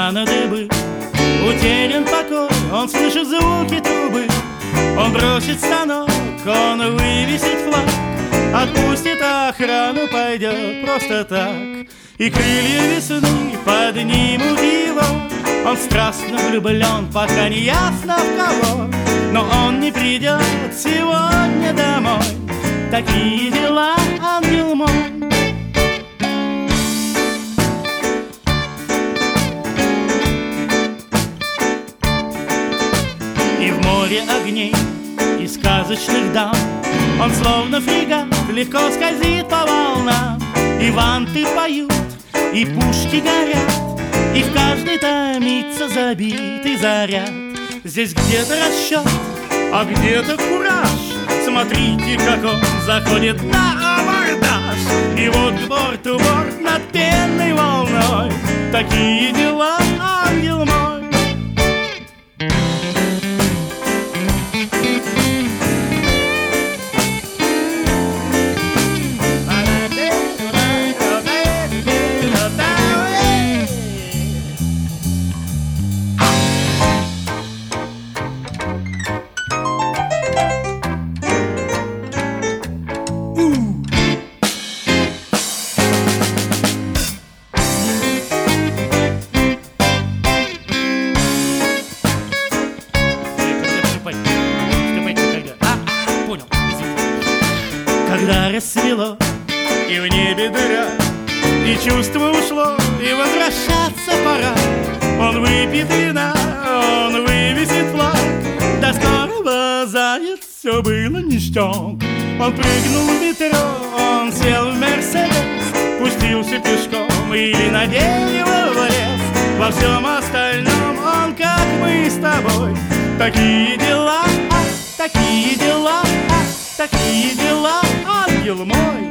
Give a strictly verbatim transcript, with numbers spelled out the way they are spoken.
на дыбы. Утерян покой, он слышит звуки трубы. Он бросит станок, он вывесит флаг, отпустит охрану, пойдет просто так. И крылья весны поднимут его. Он страстно влюблен, пока не ясно в кого. Но он не придет сегодня домой. Такие дела, ангел мой. И в море огней и сказочных дам он словно фрегат легко скользит по волнам. И ванты поют, и пушки горят, и в каждой томится забитый заряд. Здесь где-то расчет, а где-то кураж. Смотрите, как он заходит на абордаж. И вот к борту борт над пенной волной. Такие дела, ангел мой. Когда рассвело, и в небе дыра, и чувство ушло, и возвращаться пора. Он выпьет вина, он вывесит флаг. До скорого заяц все было ништяк. Он прыгнул в метро, он сел в Мерседес, пустился пешком или на дерево влез. Во всем остальном он, как мы с тобой. Такие дела, а, такие дела, а, такие дела, ангел мой.